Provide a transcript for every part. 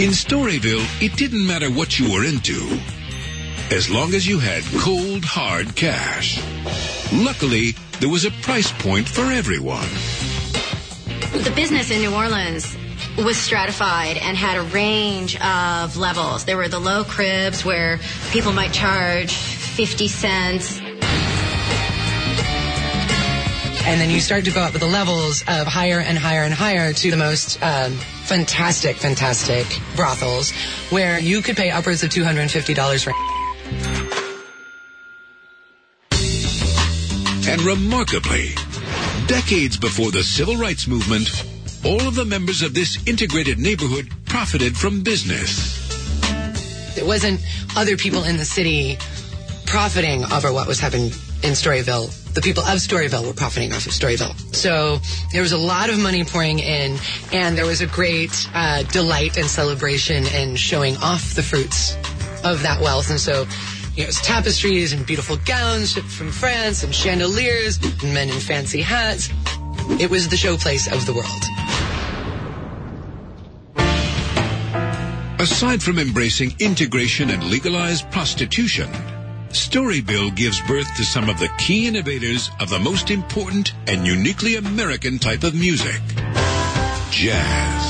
In Storyville, it didn't matter what you were into, as long as you had cold, hard cash. Luckily, there was a price point for everyone. The business in New Orleans was stratified and had a range of levels. There were the low cribs where people might charge 50 cents. And then you start to go up the levels of higher and higher and higher to the most fantastic brothels where you could pay upwards of $250 for. And remarkably, decades before the Civil Rights Movement, all of the members of this integrated neighborhood profited from business. It wasn't other people in the city profiting over what was happening in Storyville. The people of Storyville were profiting off of Storyville. So there was a lot of money pouring in, and there was a great delight and celebration in showing off the fruits of that wealth. And so it was tapestries and beautiful gowns shipped from France and chandeliers and men in fancy hats. It was the showplace of the world. Aside from embracing integration and legalized prostitution, Storyville gives birth to some of the key innovators of the most important and uniquely American type of music, jazz.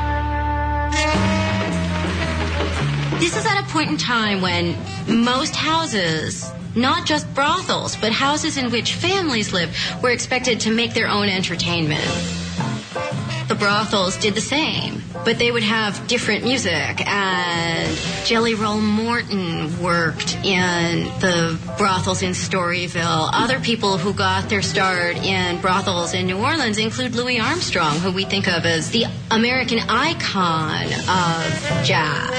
This is at a point in time when most houses, not just brothels, but houses in which families live, were expected to make their own entertainment. The brothels did the same, but they would have different music, and Jelly Roll Morton worked in the brothels in Storyville. Other people who got their start in brothels in New Orleans include Louis Armstrong, who we think of as the American icon of jazz.